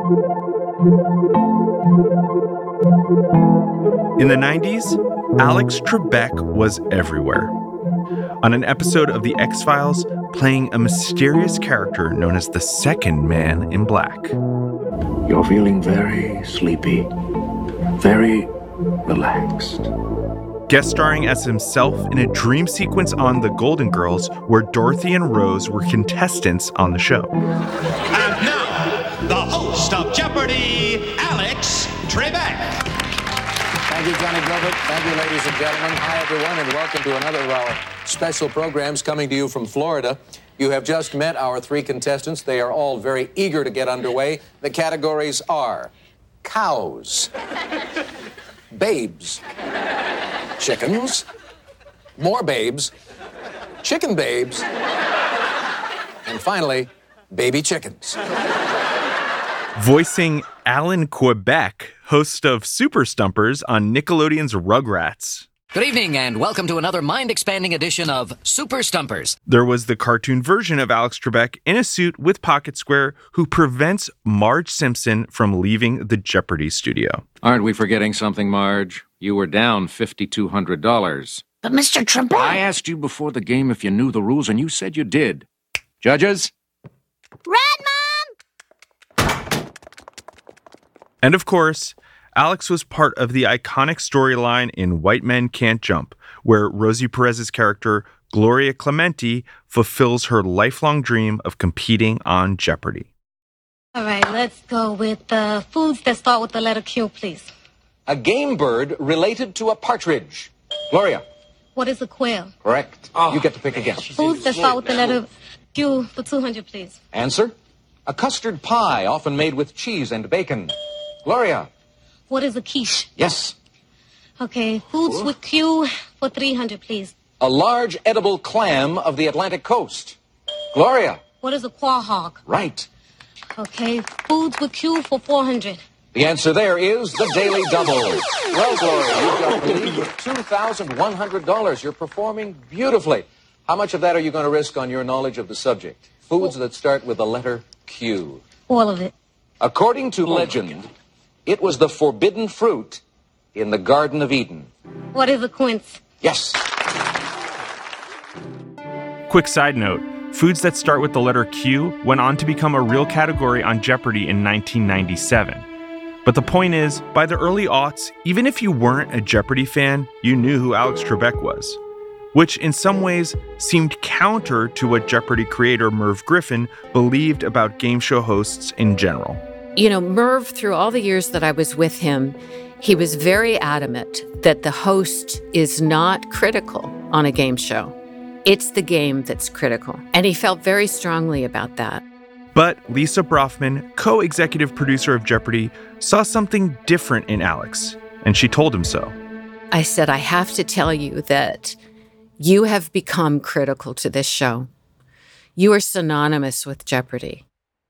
In the 90s, Alex Trebek was everywhere. On an episode of The X-Files, playing a mysterious character known as the Second Man in Black. You're feeling very sleepy, very relaxed. Guest starring as himself in a dream sequence on The Golden Girls, where Dorothy and Rose were contestants on the show. And now, the host of Jeopardy, Alex Trebek. Thank you, Johnny Gilbert. Thank you, ladies and gentlemen. Hi, everyone, and welcome to another of our special programs coming to you from Florida. You have just met our three contestants. They are all very eager to get underway. The categories are cows, babes, chickens, more babes, chicken babes, and finally, baby chickens. Voicing Alan Quebec, host of Super Stumpers on Nickelodeon's Rugrats. Good evening, and welcome to another mind-expanding edition of Super Stumpers. There was the cartoon version of Alex Trebek in a suit with Pocket Square who prevents Marge Simpson from leaving the Jeopardy studio. Aren't we forgetting something, Marge? You were down $5,200. But Mr. Trebek... I asked you before the game if you knew the rules, and you said you did. Judges? Red Mom! And of course, Alex was part of the iconic storyline in White Men Can't Jump, where Rosie Perez's character, Gloria Clemente, fulfills her lifelong dream of competing on Jeopardy. All right, let's go with foods that start with the letter Q, please. A game bird related to a partridge. Gloria. What is a quail? Correct. You get to pick again. Foods that start with the letter Q for 200, please. Answer. A custard pie, often made with cheese and bacon. Gloria. What is a quiche? Yes. Okay, foods with Q for 300, please. A large edible clam of the Atlantic coast. Gloria. What is a quahog? Right. Okay, foods with Q for 400. The answer there is the Daily Double. Well, Gloria, you've got the lead with $2,100. You're performing beautifully. How much of that are you going to risk on your knowledge of the subject? Foods that start with the letter Q. All of it. According to legend, it was the forbidden fruit in the Garden of Eden. What is a quince? Yes. Quick side note, foods that start with the letter Q went on to become a real category on Jeopardy in 1997. But the point is, by the early aughts, even if you weren't a Jeopardy fan, you knew who Alex Trebek was, which in some ways seemed counter to what Jeopardy creator Merv Griffin believed about game show hosts in general. You know, Merv, through all the years that I was with him, he was very adamant that the host is not critical on a game show. It's the game that's critical. And he felt very strongly about that. But Lisa Brofman, co-executive producer of Jeopardy, saw something different in Alex, and she told him so. I said, I have to tell you that you have become critical to this show. You are synonymous with Jeopardy.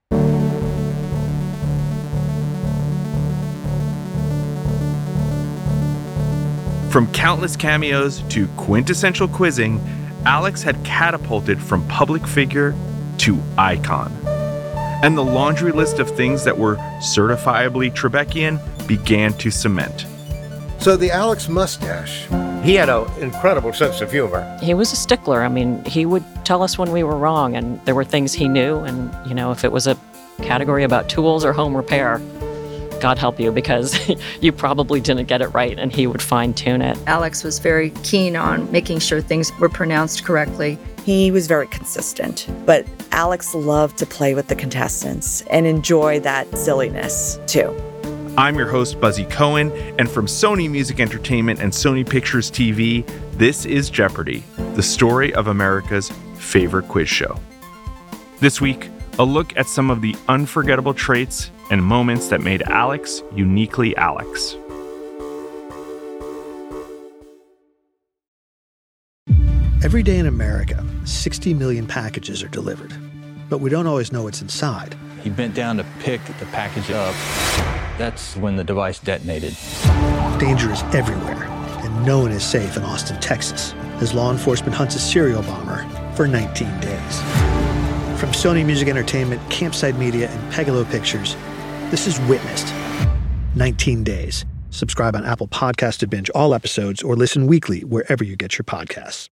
From countless cameos to quintessential quizzing, Alex had catapulted from public figure to icon. And the laundry list of things that were certifiably Trebekian began to cement. So the Alex mustache. He had an incredible sense of humor. He was a stickler. I mean, he would tell us when we were wrong, and there were things he knew. And, you know, if it was a category about tools or home repair, God help you, because you probably didn't get it right, and he would fine-tune it. Alex was very keen on making sure things were pronounced correctly. He was very consistent, but Alex loved to play with the contestants and enjoy that silliness, too. I'm your host, Buzzy Cohen, and from Sony Music Entertainment and Sony Pictures TV, this is Jeopardy, the story of America's favorite quiz show. This week, a look at some of the unforgettable traits and moments that made Alex uniquely Alex. Every day in America, 60 million packages are delivered, but we don't always know what's inside. He bent down to pick the package up. That's when the device detonated. Danger is everywhere, and no one is safe in Austin, Texas, as law enforcement hunts a serial bomber for 19 days. From Sony Music Entertainment, Campside Media, and Pegalo Pictures, This is Witnessed. 19 Days. Subscribe on Apple Podcasts to binge all episodes or listen weekly wherever you get your podcasts.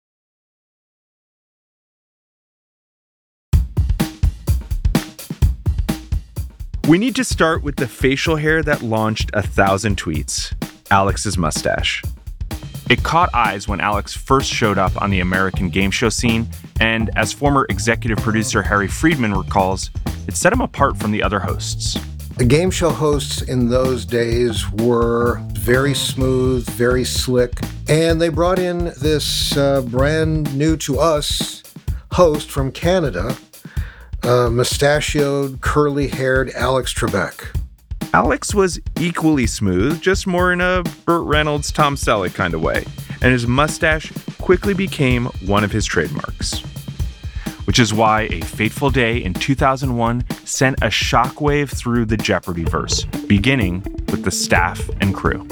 We need to start with the facial hair that launched 1,000 tweets, Alex's mustache. It caught eyes when Alex first showed up on the American game show scene, and as former executive producer Harry Friedman recalls, it set him apart from the other hosts. The game show hosts in those days were very smooth, very slick, and they brought in this brand new to us host from Canada, mustachioed, curly-haired Alex Trebek. Alex was equally smooth, just more in a Burt Reynolds, Tom Selleck kind of way, and his mustache quickly became one of his trademarks. Which is why a fateful day in 2001 sent a shockwave through the Jeopardy-verse, beginning with the staff and crew.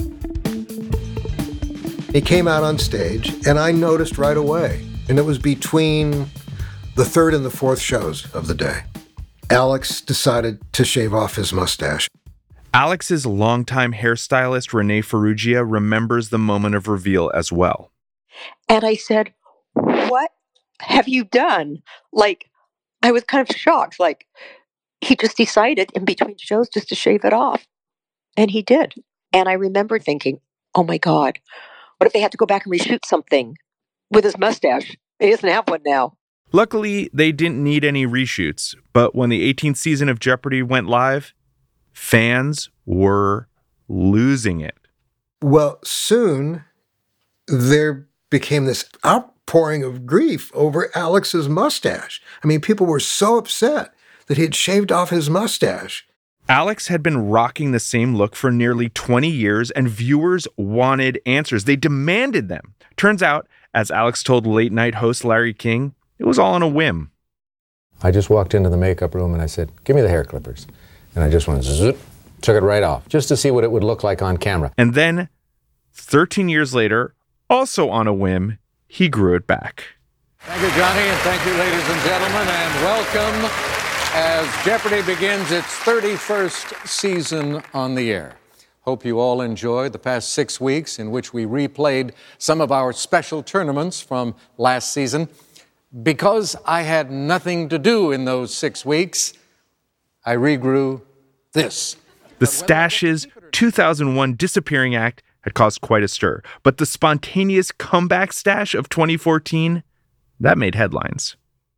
He came out on stage, and I noticed right away, and it was between the third and the fourth shows of the day. Alex decided to shave off his mustache. Alex's longtime hairstylist, Renee Ferrugia, remembers the moment of reveal as well. And I said, "What have you done?" Like, I was kind of shocked. Like, he just decided in between shows just to shave it off. And he did. And I remember thinking, oh my God, what if they had to go back and reshoot something with his mustache? He doesn't have one now. Luckily, they didn't need any reshoots, but when the 18th season of Jeopardy went live, fans were losing it. Well, soon there became this outpouring of grief over Alex's mustache. I mean, people were so upset that he had shaved off his mustache. Alex had been rocking the same look for nearly 20 years, and viewers wanted answers. They demanded them. Turns out, as Alex told late night host Larry King, it was all on a whim. I just walked into the makeup room and I said, "Give me the hair clippers." And I just went, zoop, took it right off, just to see what it would look like on camera. And then, 13 years later, also on a whim, he grew it back. Thank you, Johnny, and thank you, ladies and gentlemen, and welcome as Jeopardy begins its 31st season on the air. Hope you all enjoyed the past 6 weeks in which we replayed some of our special tournaments from last season. Because I had nothing to do in those 6 weeks, I regrew this. The Stash's 2001 disappearing act had caused quite a stir, but the spontaneous comeback stash of 2014, that made headlines.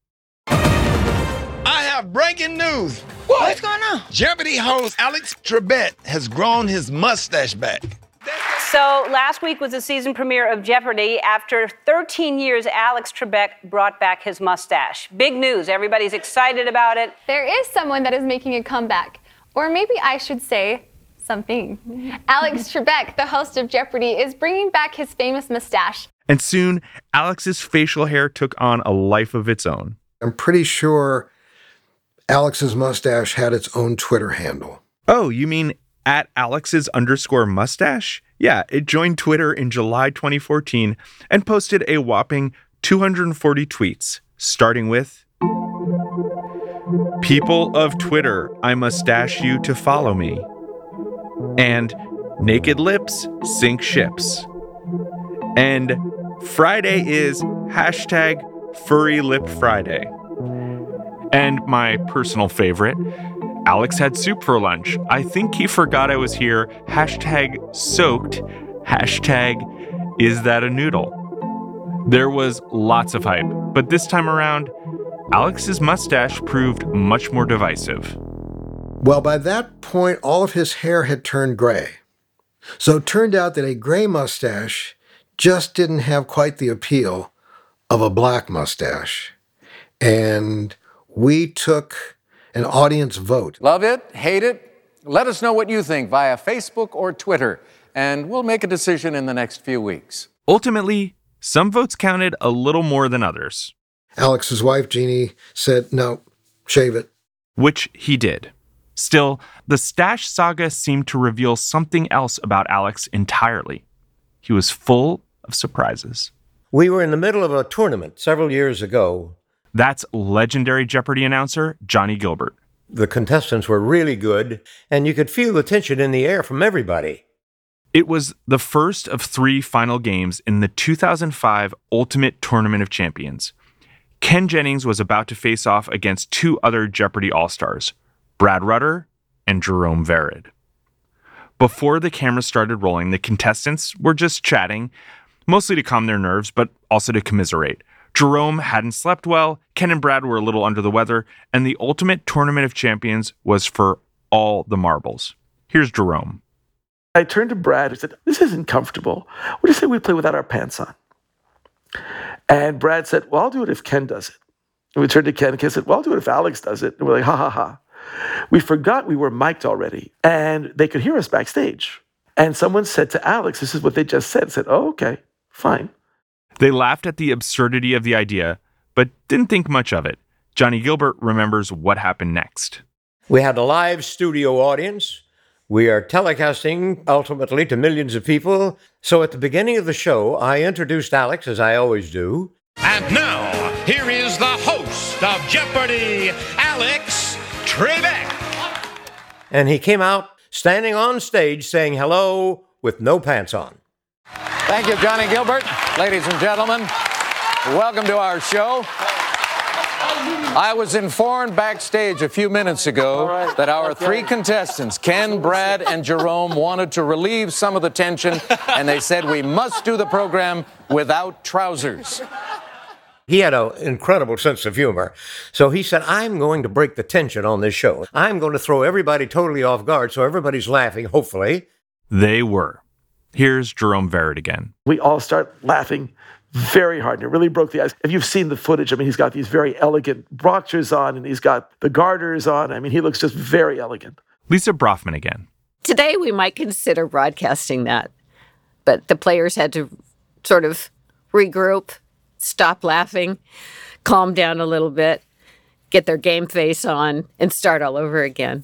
I have breaking news. What's going on? Jeopardy host Alex Trebek has grown his mustache back. So last week was the season premiere of Jeopardy! After 13 years, Alex Trebek brought back his mustache. Big news. Everybody's excited about it. There is someone that is making a comeback. Or maybe I should say something. Alex Trebek, the host of Jeopardy! Is bringing back his famous mustache. And soon, Alex's facial hair took on a life of its own. I'm pretty sure Alex's mustache had its own Twitter handle. Oh, you mean at Alex's_mustache? Yeah, it joined Twitter in July 2014 and posted a whopping 240 tweets, starting with, "People of Twitter, I mustache you to follow me." And "Naked lips sink ships." And "Friday is #FurryLipFriday." And my personal favorite, "Alex had soup for lunch. I think he forgot I was here. #soaked. #is that a noodle?" There was lots of hype, but this time around, Alex's mustache proved much more divisive. Well, by that point, all of his hair had turned gray. So it turned out that a gray mustache just didn't have quite the appeal of a black mustache. And we took an audience vote. Love it? Hate it? Let us know what you think via Facebook or Twitter, and we'll make a decision in the next few weeks. Ultimately, some votes counted a little more than others. Alex's wife, Jeannie, said, "No, shave it." Which he did. Still, the stash saga seemed to reveal something else about Alex entirely. He was full of surprises. We were in the middle of a tournament several years ago. That's legendary Jeopardy announcer Johnny Gilbert. The contestants were really good, and you could feel the tension in the air from everybody. It was the first of 3 final games in the 2005 Ultimate Tournament of Champions. Ken Jennings was about to face off against 2 other Jeopardy All-Stars, Brad Rutter and Jerome Vered. Before the cameras started rolling, the contestants were just chatting, mostly to calm their nerves, but also to commiserate. Jerome hadn't slept well, Ken and Brad were a little under the weather, and the Ultimate Tournament of Champions was for all the marbles. Here's Jerome. I turned to Brad and said, "This isn't comfortable. What do you say we play without our pants on?" And Brad said, "Well, I'll do it if Ken does it." And we turned to Ken, and Ken said, "Well, I'll do it if Alex does it." And we're like, ha, ha, ha. We forgot we were mic'd already, and they could hear us backstage. And someone said to Alex, "This is what they just said." I said, "Oh, okay, fine." They laughed at the absurdity of the idea, but didn't think much of it. Johnny Gilbert remembers what happened next. We had a live studio audience. We are telecasting ultimately to millions of people. So at the beginning of the show, I introduced Alex, as I always do. And now, here is the host of Jeopardy, Alex Trebek. And he came out standing on stage saying hello with no pants on. Thank you, Johnny Gilbert. Ladies and gentlemen, welcome to our show. I was informed backstage a few minutes ago that our 3 contestants, Ken, Brad, and Jerome, wanted to relieve some of the tension, and they said we must do the program without trousers. He had an incredible sense of humor. So he said, "I'm going to break the tension on this show. I'm going to throw everybody totally off guard so everybody's laughing, hopefully." They were. Here's Jerome Vered again. We all start laughing very hard, and it really broke the ice. If you've seen the footage, I mean, he's got these very elegant boxers on, and he's got the garters on. I mean, he looks just very elegant. Lisa Brofman again. Today, we might consider broadcasting that, but the players had to sort of regroup, stop laughing, calm down a little bit, get their game face on, and start all over again.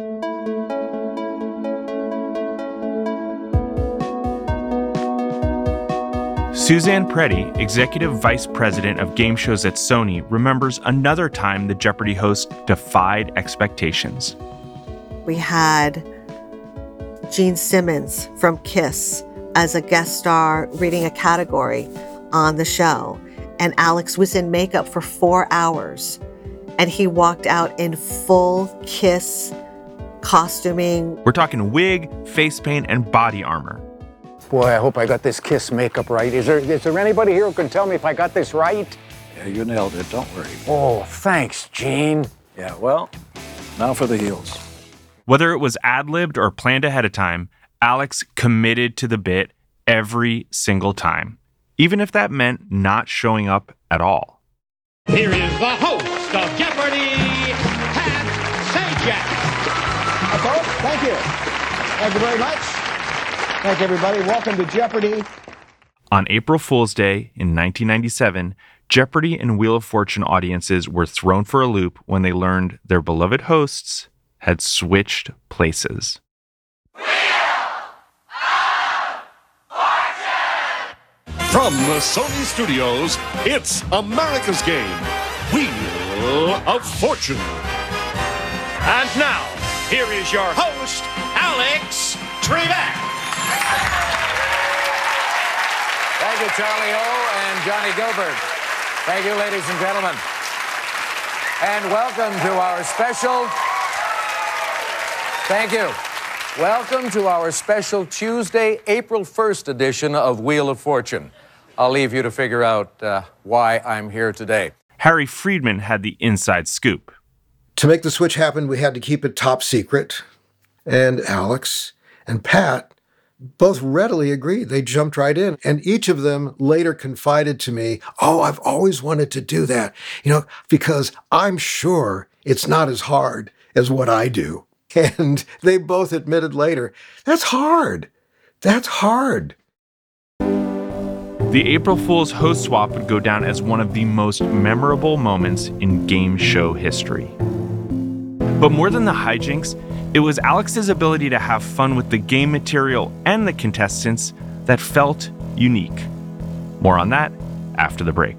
Suzanne Preddy, Executive Vice President of Game Shows at Sony, remembers another time the Jeopardy host defied expectations. We had Gene Simmons from KISS as a guest star reading a category on the show. And Alex was in makeup for 4 hours. And he walked out in full KISS costuming. We're talking wig, face paint, and body armor. Boy, I hope I got this KISS makeup right. Is there anybody here who can tell me if I got this right? Yeah, you nailed it. Don't worry. Oh, thanks, Gene. Yeah, well, now for the heels. Whether it was ad-libbed or planned ahead of time, Alex committed to the bit every single time, even if that meant not showing up at all. Here is the host of Jeopardy, Pat Sajak. That's all. Thank you. Thank you very much. Thank you, everybody. Welcome to Jeopardy. On April Fool's Day in 1997, Jeopardy and Wheel of Fortune audiences were thrown for a loop when they learned their beloved hosts had switched places. From the Sony Studios, it's America's Game, Wheel of Fortune. And now, here is your host, Alex Trebek. Thank you, Charlie O. and Johnny Gilbert. Thank you, ladies and gentlemen. And welcome to our special... Thank you. Welcome to our special Tuesday, April 1st edition of Wheel of Fortune. I'll leave you to figure out why I'm here today. Harry Friedman had the inside scoop. To make the switch happen, we had to keep it top secret. And Alex and Pat both readily agreed. They jumped right in. And each of them later confided to me, "Oh, I've always wanted to do that, because I'm sure it's not as hard as what I do." And they both admitted later, that's hard. That's hard. The April Fool's host swap would go down as one of the most memorable moments in game show history. But more than the hijinks, it was Alex's ability to have fun with the game material and the contestants that felt unique. More on that after the break.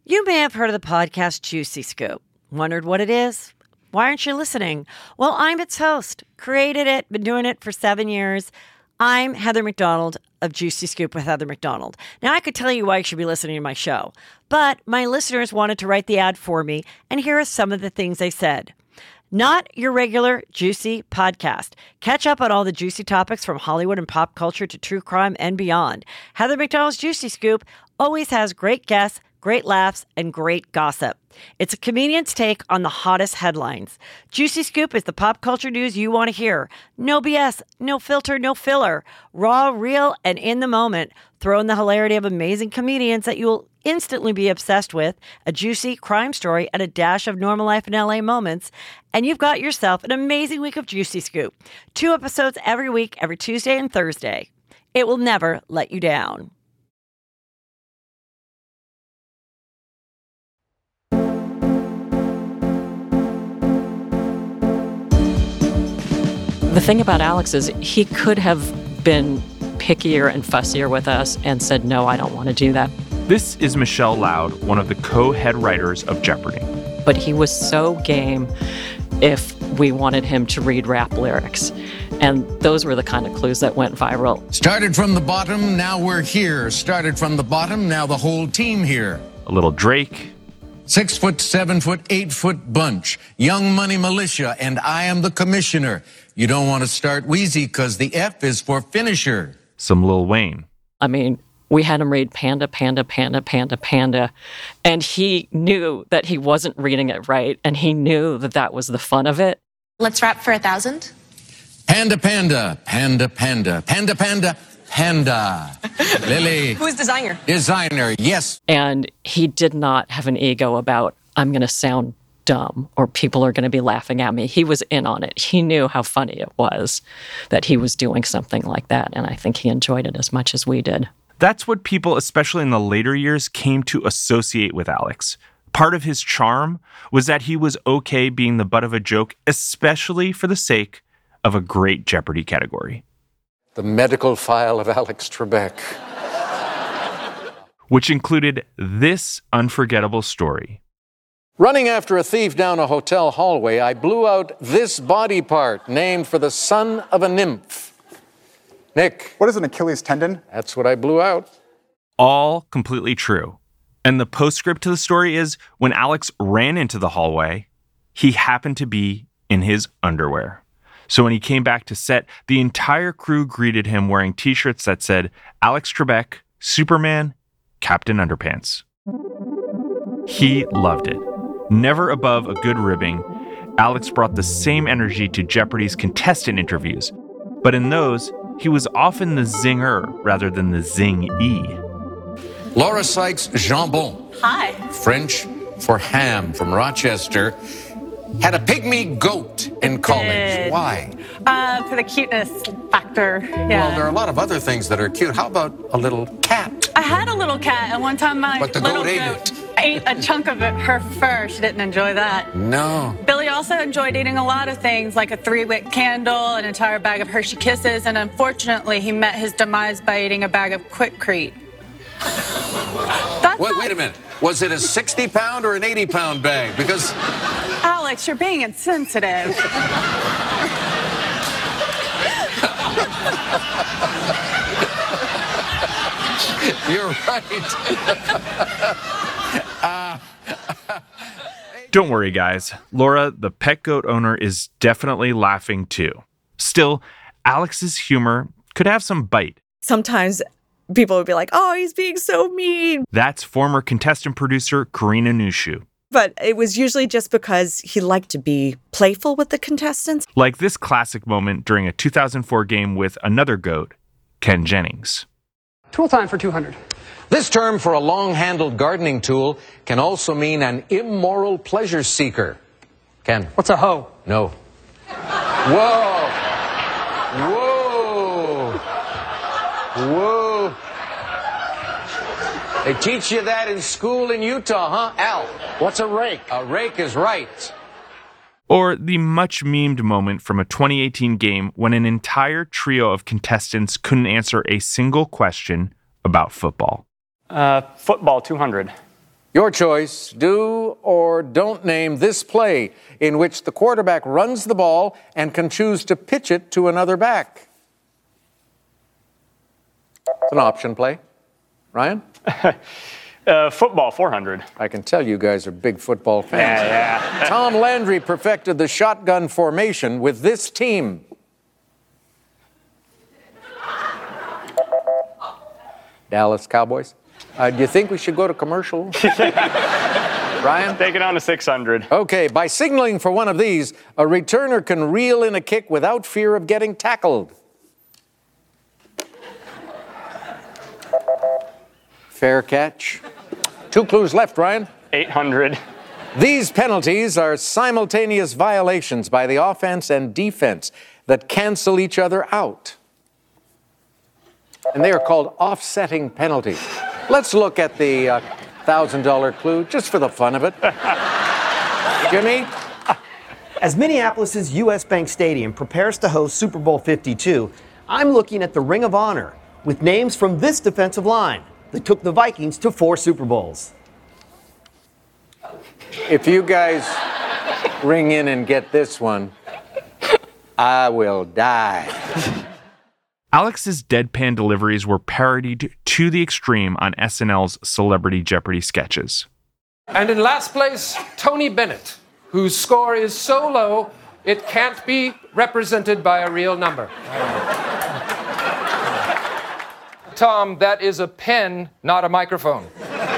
You may have heard of the podcast Juicy Scoop. Wondered what it is? Why aren't you listening? Well, I'm its host. Created it, been doing it for 7 years. I'm Heather McDonald of Juicy Scoop with Heather McDonald. Now, I could tell you why you should be listening to my show, but my listeners wanted to write the ad for me, and here are some of the things they said. Not your regular juicy podcast. Catch up on all the juicy topics from Hollywood and pop culture to true crime and beyond. Heather McDonald's Juicy Scoop always has great guests, great laughs, and great gossip. It's a comedian's take on the hottest headlines. Juicy Scoop is the pop culture news you want to hear. No BS, no filter, no filler. Raw, real, and in the moment. Throw in the hilarity of amazing comedians that you'll instantly be obsessed with, a juicy crime story, and a dash of normal life in LA moments, and you've got yourself an amazing week of Juicy Scoop. 2 episodes every week, every Tuesday and Thursday. It will never let you down. The thing about Alex is he could have been pickier and fussier with us and said, no, I don't want to do that. This is Michelle Loud, one of the co-head writers of Jeopardy! But he was so game if we wanted him to read rap lyrics. And those were the kind of clues that went viral. Started from the bottom, now we're here. Started from the bottom, now the whole team here. A little Drake. 6 foot, 7 foot, 8 foot bunch. Young Money Militia, and I am the commissioner. You don't want to start wheezy because the F is for finisher. Some Lil Wayne. I mean, we had him read Panda, Panda, Panda, Panda, Panda. And he knew that he wasn't reading it right. And he knew that that was the fun of it. Let's rap for 1,000. Panda, panda, panda, panda, panda, panda, panda. Lily. Who's designer? Designer, yes. And he did not have an ego about, I'm going to sound dumb or people are going to be laughing at me. He was in on it. He knew how funny it was that he was doing something like that. And I think he enjoyed it as much as we did. That's what people, especially in the later years, came to associate with Alex. Part of his charm was that he was okay being the butt of a joke, especially for the sake of a great Jeopardy category. The medical file of Alex Trebek. Which included this unforgettable story. Running after a thief down a hotel hallway, I blew out this body part, named for the son of a nymph. Nick. What is an Achilles tendon? That's what I blew out. All completely true. And the postscript to the story is, when Alex ran into the hallway, he happened to be in his underwear. So when he came back to set, the entire crew greeted him wearing t-shirts that said, Alex Trebek, Superman, Captain Underpants. He loved it. Never above a good ribbing, Alex brought the same energy to Jeopardy's contestant interviews. But in those, he was often the zinger rather than the zing-e. Laura Sykes Jambon. Hi. French for ham from Rochester. Had a pygmy goat in college. Why? For the cuteness factor. Yeah. Well, there are a lot of other things that are cute. How about a little cat? I had a little cat, and one time my But the little goat ate goat ate a chunk of her fur. She didn't enjoy that. No. Billy also enjoyed eating a lot of things, like a 3-wick candle, an entire bag of Hershey Kisses, and unfortunately, he met his demise by eating a bag of Quikrete. Wait a minute. Was it a 60-pound or an 80-pound bag? Because... Alex, you're being insensitive. You're right. Don't worry, guys. Laura, the pet goat owner, is definitely laughing too. Still, Alex's humor could have some bite. Sometimes people would be like, oh, he's being so mean. That's former contestant producer Karina Nushu. But it was usually just because he liked to be playful with the contestants. Like this classic moment during a 2004 game with another goat, Ken Jennings. Tool time for 200. This term for a long-handled gardening tool can also mean an immoral pleasure seeker. Ken. What's a hoe? No. Whoa. Whoa. Whoa. They teach you that in school in Utah, huh? Al, what's a rake? A rake is right. Or the much memed moment from a 2018 game when an entire trio of contestants couldn't answer a single question about football. Football 200. Your choice, do or don't name this play in which the quarterback runs the ball and can choose to pitch it to another back. It's an option play. Ryan? Football, 400. I can tell you guys are big football fans. Yeah. Tom Landry perfected the shotgun formation with this team. Dallas Cowboys. Do you think we should go to commercial? Ryan? Take it on to 600. Okay, by signaling for one of these, a returner can reel in a kick without fear of getting tackled. Fair catch. 2 clues left, Ryan. 800. These penalties are simultaneous violations by the offense and defense that cancel each other out. And they are called offsetting penalties. Let's look at the $1,000 clue just for the fun of it. Jimmy? As Minneapolis' U.S. Bank Stadium prepares to host Super Bowl 52, I'm looking at the Ring of Honor with names from this defensive line that took the Vikings to 4 Super Bowls. If you guys ring in and get this one, I will die. Alex's deadpan deliveries were parodied to the extreme on SNL's Celebrity Jeopardy sketches. And in last place, Tony Bennett, whose score is so low it can't be represented by a real number. Tom, that is a pen, not a microphone.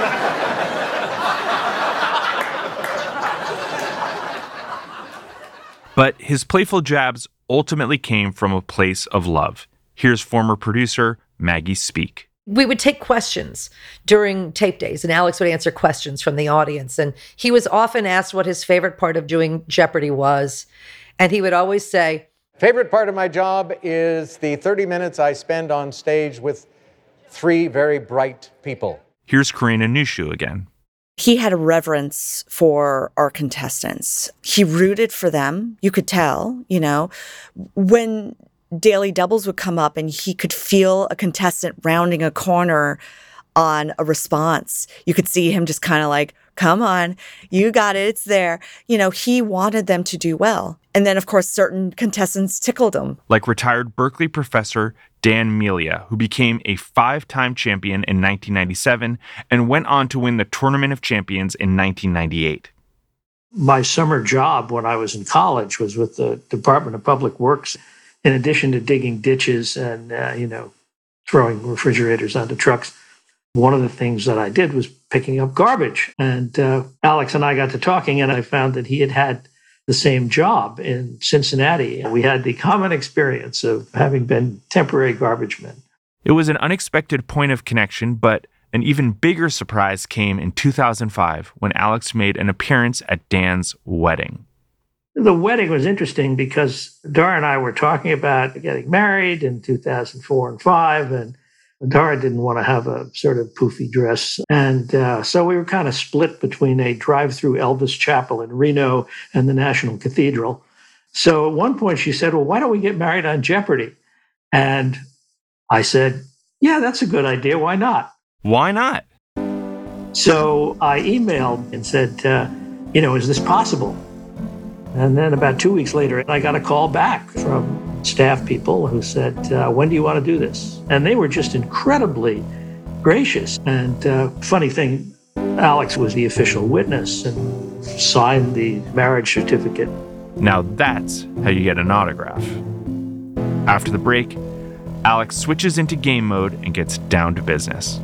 But his playful jabs ultimately came from a place of love. Here's former producer Maggie Speak. We would take questions during tape days, and Alex would answer questions from the audience. And he was often asked what his favorite part of doing Jeopardy was. And he would always say, favorite part of my job is the 30 minutes I spend on stage with 3 very bright people. Here's Karina Nushu again. He had a reverence for our contestants. He rooted for them. You could tell, when Daily Doubles would come up and he could feel a contestant rounding a corner on a response. You could see him just kind of like, come on, you got it, it's there. He wanted them to do well. And then, of course, certain contestants tickled him. Like retired Berkeley professor Dan Melia, who became a 5-time champion in 1997 and went on to win the Tournament of Champions in 1998. My summer job when I was in college was with the Department of Public Works. In addition to digging ditches and, throwing refrigerators onto trucks, one of the things that I did was picking up garbage. And Alex and I got to talking, and I found that he had the same job in Cincinnati. And we had the common experience of having been temporary garbage men. It was an unexpected point of connection, but an even bigger surprise came in 2005 when Alex made an appearance at Dan's wedding. The wedding was interesting because Dara and I were talking about getting married in 2004 and 5, and Dara didn't want to have a sort of poofy dress. And so we were kind of split between a drive-through Elvis Chapel in Reno and the National Cathedral. So at one point she said, well, why don't we get married on Jeopardy? And I said, yeah, that's a good idea. Why not? Why not? So I emailed and said, is this possible? And then about 2 weeks later, I got a call back from staff people who said, when do you want to do this? And they were just incredibly gracious. And funny thing, Alex was the official witness and signed the marriage certificate. Now that's how you get an autograph. After the break, Alex switches into game mode and gets down to business.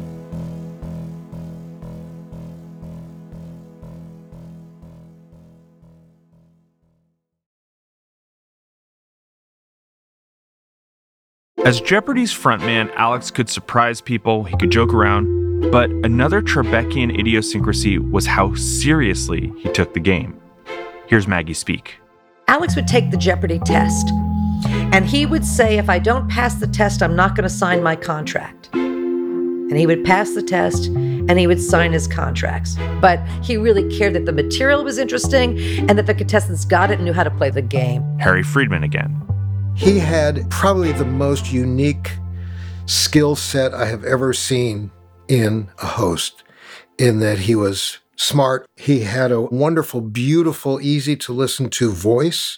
As Jeopardy's frontman, Alex could surprise people, he could joke around, but another Trebeckian idiosyncrasy was how seriously he took the game. Here's Maggie Speak. Alex would take the Jeopardy test, and he would say, if I don't pass the test, I'm not going to sign my contract. And he would pass the test, and he would sign his contracts. But he really cared that the material was interesting and that the contestants got it and knew how to play the game. Harry Friedman again. He had probably the most unique skill set I have ever seen in a host, in that he was smart. He had a wonderful, beautiful, easy to listen to voice.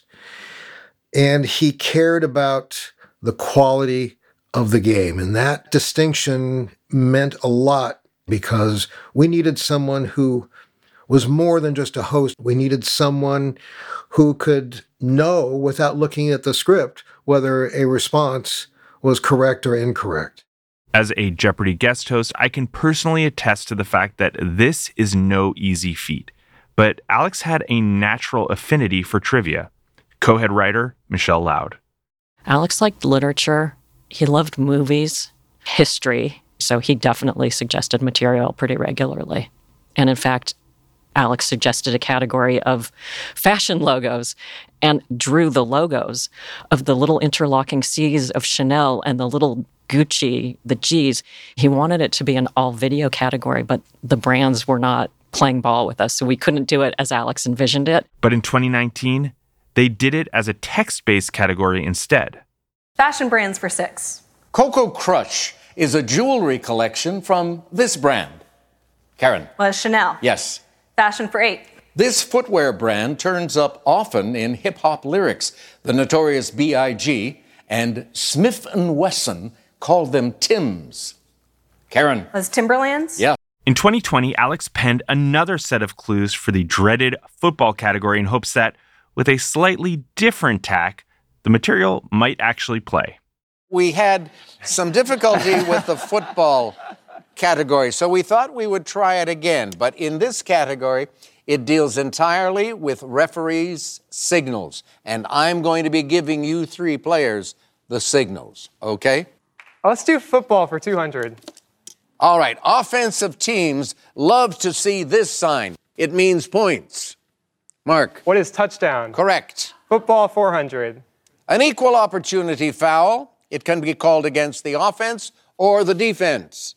And he cared about the quality of the game. And that distinction meant a lot because we needed someone who was more than just a host. We needed someone who could know without looking at the script whether a response was correct or incorrect. As a Jeopardy guest host, I can personally attest to the fact that this is no easy feat. But Alex had a natural affinity for trivia. Co-head writer, Michelle Loud. Alex liked literature. He loved movies, history. So he definitely suggested material pretty regularly. And in fact, Alex suggested a category of fashion logos and drew the logos of the little interlocking C's of Chanel and the little Gucci, the G's. He wanted it to be an all-video category, but the brands were not playing ball with us, so we couldn't do it as Alex envisioned it. But in 2019, they did it as a text-based category instead. Fashion brands for 6. Coco Crush is a jewelry collection from this brand. Karen. Well, Chanel. Yes. Fashion for 8. This footwear brand turns up often in hip-hop lyrics. The Notorious B.I.G. and Smith & Wesson called them Tims. Karen. Was Timberlands? Yeah. In 2020, Alex penned another set of clues for the dreaded football category in hopes that, with a slightly different tack, the material might actually play. We had some difficulty with the football category, so we thought we would try it again. But in this category, it deals entirely with referees' signals. And I'm going to be giving you 3 players the signals, okay? Let's do football for 200. All right, offensive teams love to see this sign. It means points. Mark. What is touchdown? Correct. Football 400. An equal opportunity foul. It can be called against the offense or the defense.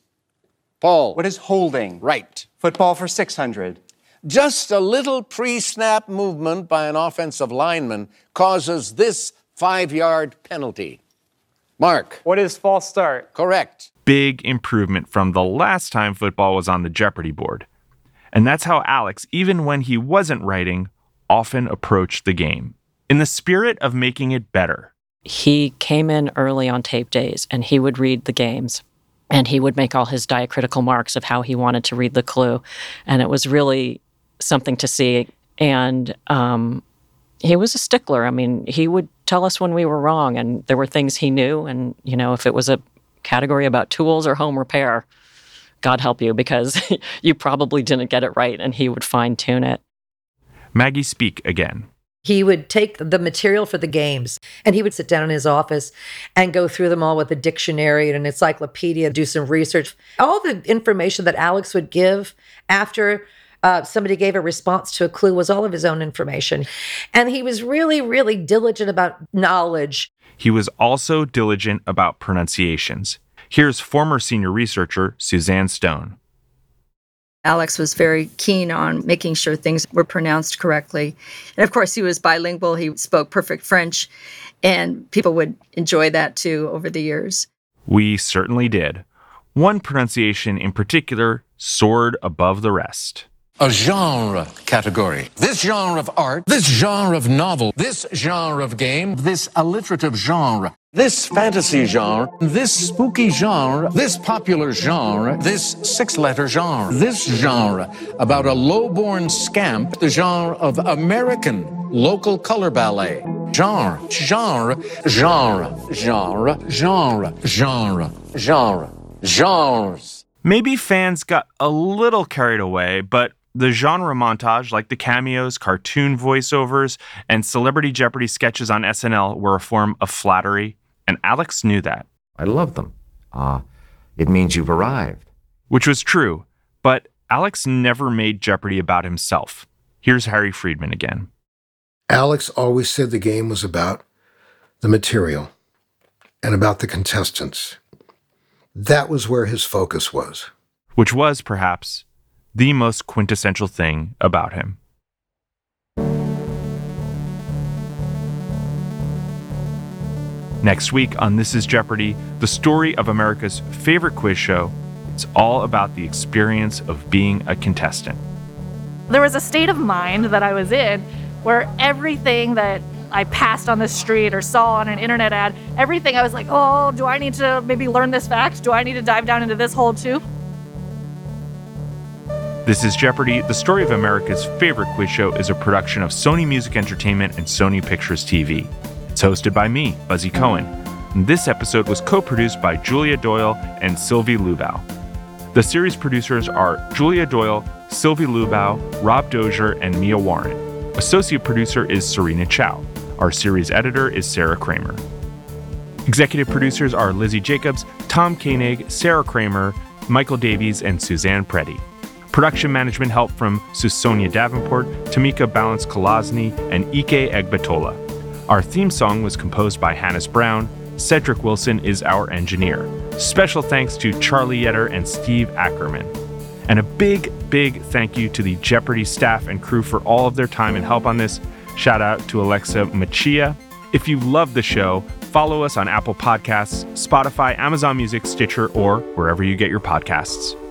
Paul. What is holding? Right. Football for 600. Just a little pre-snap movement by an offensive lineman causes this 5-yard penalty. Mark. What is false start? Correct. Big improvement from the last time football was on the Jeopardy board. And that's how Alex, even when he wasn't writing, often approached the game, in the spirit of making it better. He came in early on tape days, and he would read the games, and he would make all his diacritical marks of how he wanted to read the clue. And it was really something to see. And he was a stickler. I mean, he would tell us when we were wrong, and there were things he knew. And, you know, if it was a category about tools or home repair, God help you, because you probably didn't get it right, and he would fine-tune it. Maggie Speak again. He would take the material for the games, and he would sit down in his office and go through them all with a dictionary and an encyclopedia, do some research. All the information that Alex would give after somebody gave a response to a clue was all of his own information. And he was really, really diligent about knowledge. He was also diligent about pronunciations. Here's former senior researcher Suzanne Stone. Alex was very keen on making sure things were pronounced correctly. And of course, he was bilingual. He spoke perfect French, and people would enjoy that too over the years. We certainly did. One pronunciation in particular soared above the rest. A genre category. This genre of art, this genre of novel, this genre of game, this alliterative genre, this fantasy genre, this spooky genre, this popular genre, this 6-letter genre, this genre about a low-born scamp, the genre of American local color ballet. Genre, genre, genre, genre, genre, genre, genre, genres. Maybe fans got a little carried away, but the genre montage, like the cameos, cartoon voiceovers, and Celebrity Jeopardy sketches on SNL, were a form of flattery, and Alex knew that. I love them. It means you've arrived. Which was true, but Alex never made Jeopardy about himself. Here's Harry Friedman again. Alex always said the game was about the material and about the contestants. That was where his focus was. Which was, perhaps, the most quintessential thing about him. Next week on This is Jeopardy, the story of America's favorite quiz show. It's all about the experience of being a contestant. There was a state of mind that I was in where everything that I passed on the street or saw on an internet ad, everything I was like, oh, do I need to maybe learn this fact? Do I need to dive down into this hole too? This is Jeopardy! The Story of America's Favorite Quiz Show is a production of Sony Music Entertainment and Sony Pictures TV. It's hosted by me, Buzzy Cohen. And this episode was co-produced by Julia Doyle and Sylvie Lubau. The series producers are Julia Doyle, Sylvie Lubau, Rob Dozier, and Mia Warren. Associate producer is Serena Chow. Our series editor is Sarah Kramer. Executive producers are Lizzie Jacobs, Tom Koenig, Sarah Kramer, Michael Davies, and Suzanne Preddy. Production management help from Susonia Davenport, Tamika Balance-Kolosny, and Ike Egbatola. Our theme song was composed by Hannes Brown. Cedric Wilson is our engineer. Special thanks to Charlie Yetter and Steve Ackerman. And a big, big thank you to the Jeopardy staff and crew for all of their time and help on this. Shout out to Alexa Machia. If you love the show, follow us on Apple Podcasts, Spotify, Amazon Music, Stitcher, or wherever you get your podcasts.